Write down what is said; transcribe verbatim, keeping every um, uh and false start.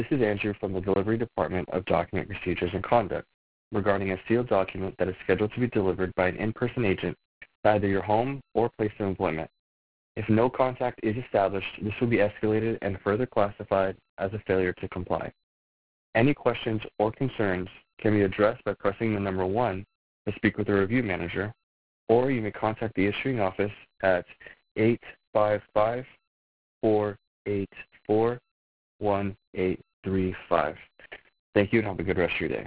This is Andrew from the Delivery Department of Document Procedures and Conduct regarding a sealed document that is scheduled to be delivered by an in-person agent to either your home or place of employment. If no contact is established, this will be escalated and further classified as a failure to comply. Any questions or concerns can be addressed by pressing the number one to speak with a review manager, or you may contact the issuing office at eight five five, four eight four, one eight three five. Thank you and have a good rest of your day.